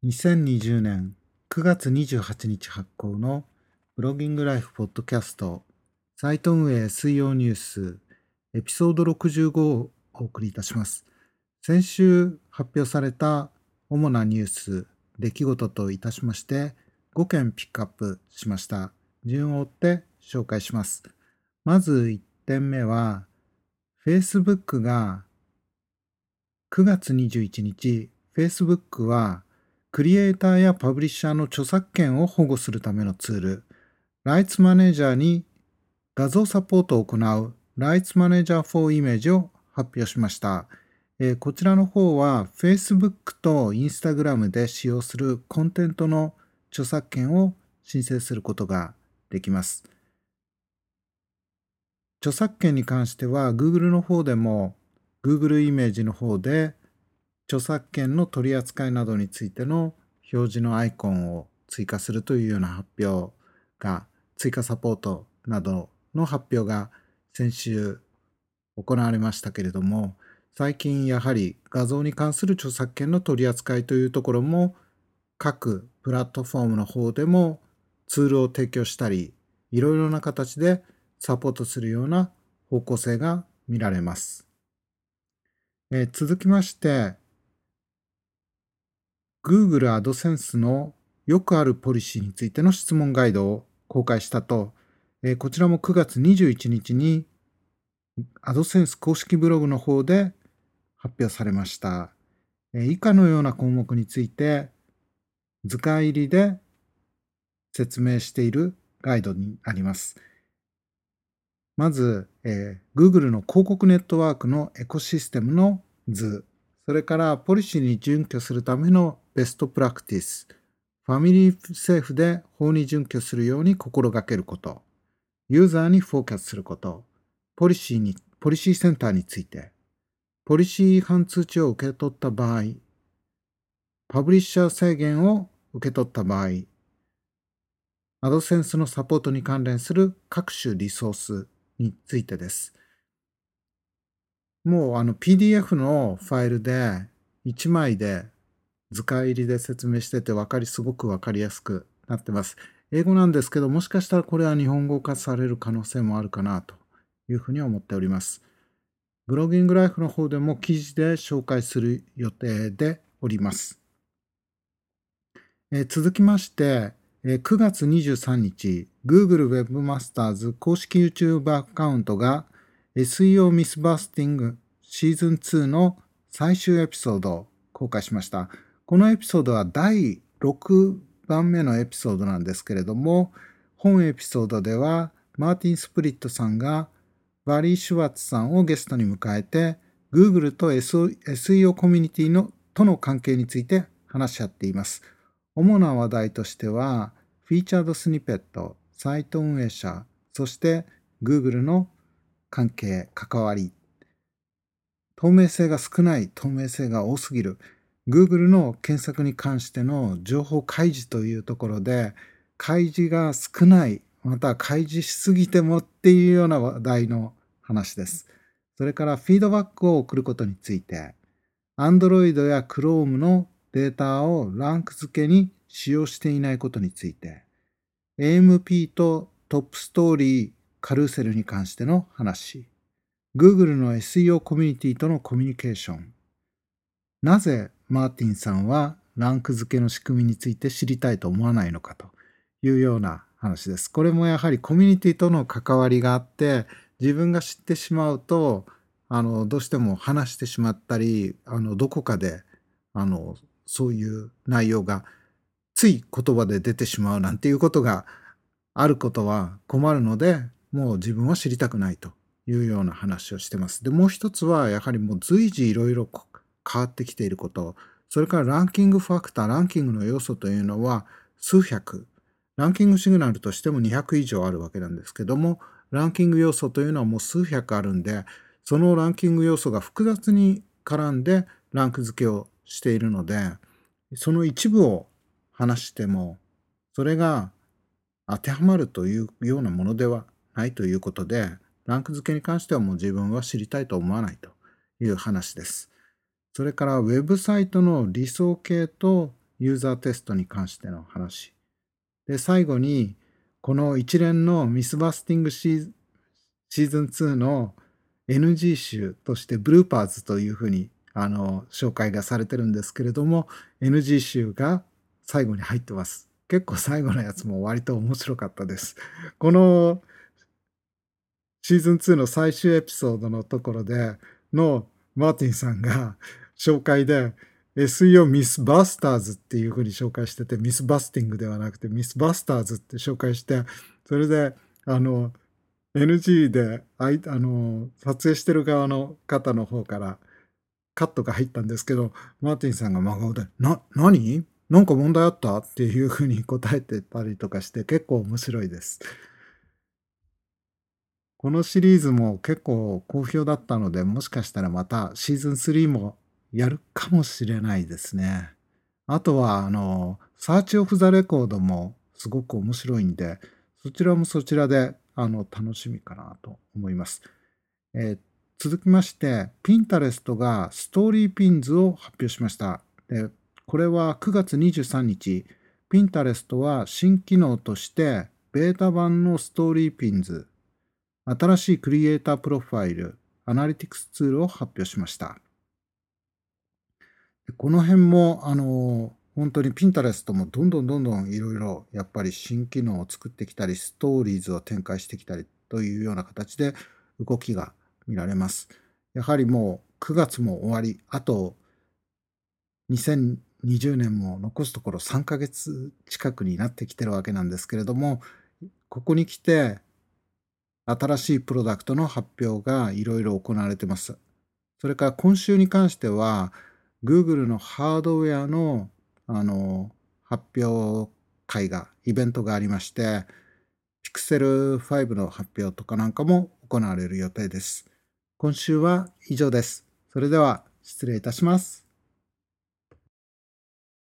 2020年9月28日発行のブロギングライフポッドキャストサイト運営 SEO ニュースエピソード65をお送りいたします。先週発表された主なニュース、出来事といたしまして5件ピックアップしました。順を追って紹介します。まず1点目は Facebook が9月21日、Facebook はクリエイターやパブリッシャーの著作権を保護するためのツール、ライツマネージャーに画像サポートを行うライツマネージャー for Image を発表しました。こちらの方は Facebook と Instagram で使用するコンテントの著作権を申請することができます。著作権に関しては Google の方でも Google イメージの方で著作権の取り扱いなどについての表示のアイコンを追加するというような発表が、追加サポートなどの発表が先週行われましたけれども、最近やはり画像に関する著作権の取り扱いというところも各プラットフォームの方でもツールを提供したり、いろいろな形でサポートするような方向性が見られます。続きまして、Google AdSense のよくあるポリシーについての質問ガイドを公開したと、こちらも9月21日に AdSense 公式ブログの方で発表されました。以下のような項目について図解入りで説明しているガイドになります。まず、Google の広告ネットワークのエコシステムの図、それからポリシーに準拠するためのベストプラクティス、ファミリーセーフで法に準拠するように心がけること、ユーザーにフォーカスすること、ポリシーセンターについて、ポリシー違反通知を受け取った場合、パブリッシャー制限を受け取った場合、AdSense のサポートに関連する各種リソースについてです。もうPDF のファイルで1枚で図解入りで説明しててすごくわかりやすくなってます。英語なんですけど、もしかしたらこれは日本語化される可能性もあるかなというふうに思っております。ブロギングライフの方でも記事で紹介する予定でおります。続きまして、9月23日、Google Webmasters 公式 YouTube アカウントが SEO ミスバスティングシーズン2の最終エピソードを公開しました。このエピソードは第6番目のエピソードなんですけれども、本エピソードではマーティン・スプリットさんがバリー・シュワッツさんをゲストに迎えて Google と SEO コミュニティとの関係について話し合っています。主な話題としては、フィーチャードスニペット、サイト運営者、そして Google の関わり、透明性が少ない、透明性が多すぎる、Google の検索に関しての情報開示というところで、開示が少ない、または開示しすぎてもっていうような話題の話です。それからフィードバックを送ることについて、Android や Chrome のデータをランク付けに使用していないことについて、AMP とトップストーリー、カルーセルに関しての話、Google の SEO コミュニティとのコミュニケーション、なぜマーティンさんはランク付けの仕組みについて知りたいと思わないのかというような話です。これもやはりコミュニティとの関わりがあって、自分が知ってしまうと、どうしても話してしまったり、どこかで、そういう内容がつい言葉で出てしまうなんていうことがあることは困るので、もう自分は知りたくないというような話をしてます。で、もう一つはやはりもう随時いろいろ変わってきていること、それからランキングファクター、ランキングの要素というのは数百、ランキングシグナルとしても200以上あるわけなんですけども、ランキング要素というのはもう数百あるんで、そのランキング要素が複雑に絡んでランク付けをしているので、その一部を話しても、それが当てはまるというようなものではないということで、ランク付けに関してはもう自分は知りたいと思わないという話です。それからウェブサイトの理想形とユーザーテストに関しての話。で、最後に、この一連のミスバスティングシーズン2の NG 集としてブルーパーズというふうに紹介がされてるんですけれども、NG 集が最後に入ってます。結構最後のやつも割と面白かったです。このシーズン2の最終エピソードのところでのマーティンさんが紹介で SEO ミスバスターズっていうふうに紹介してて、ミスバスティングではなくてミスバスターズって紹介して、それでNG で撮影してる側の方の方からカットが入ったんですけど、マーティンさんが真顔で、何なんか問題あったっていうふうに答えてたりとかして結構面白いです。このシリーズも結構好評だったので、もしかしたらまたシーズン3もやるかもしれないですね。あとは、サーチオフザレコードもすごく面白いんで、そちらもそちらで、楽しみかなと思います。えー続きまして、Pinterest がストーリーピンズを発表しました。で、これは9月23日、Pinterest は新機能として、ベータ版のストーリーピンズ、新しいクリエイタープロファイル、アナリティクスツールを発表しました。この辺も、本当に Pinterest もどんどんいろいろやっぱり新機能を作ってきたり、ストーリーズを展開してきたりというような形で動きが見られます。やはりもう9月も終わり、あと2020年も残すところ3ヶ月近くになってきてるわけなんですけれども、ここに来て新しいプロダクトの発表がいろいろ行われています。それから今週に関しては、Google のハードウェアの、発表会が、イベントがありまして、Pixel 5の発表とかなんかも行われる予定です。今週は以上です。それでは失礼いたします。